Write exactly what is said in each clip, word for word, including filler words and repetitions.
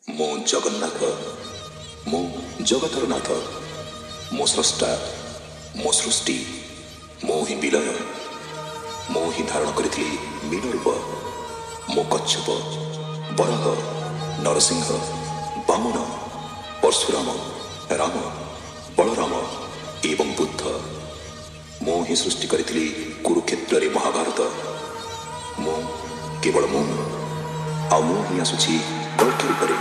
ମୁଁ ଜଗନ୍ନାଥ, ମୁଁ ଜଗତର ନାଥ, ମୋ ସ୍ରଷ୍ଟା, ମୋ ସୃଷ୍ଟି, ମୁଁ ହିଁ ବିଲୟ, ମୁଁ ହିଁ ଧାରଣ କରିଥିଲି ମୀନ ରୂପ। ମୋ କଚ୍ଛପ, ବରାହ, ନରସିଂହ, ବାମନ, ପରଶୁରାମ, ରାମ, ବଳରାମ ଏବଂ ବୁଦ୍ଧ। ମୁଁ ହିଁ ସୃଷ୍ଟି କରିଥିଲି କୁରୁକ୍ଷେତ୍ରରେ ମହାଭାରତ। ମୁଁ କେବଳ ମୁଁ, ଆଉ ମୁଁ ହିଁ ଆସୁଛି କଳ୍କି ରୂପରେ।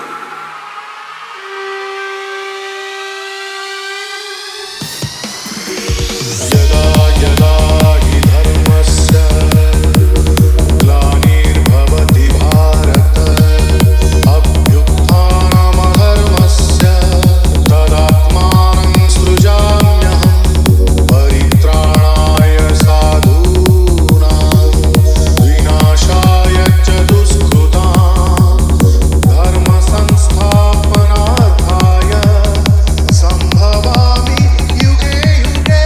यदा यदा हि धर्मस्य ग्लानिर्भवति भारत अभ्युत्थानमधर्मस्य तदात्मानं सृजाम्यहं परित्राणाय साधूनां विनाशाय च दुष्कृतां धर्मसंस्थापनार्थाय सम्भवामि युगे युगे।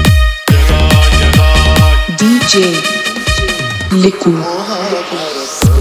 D J Liku.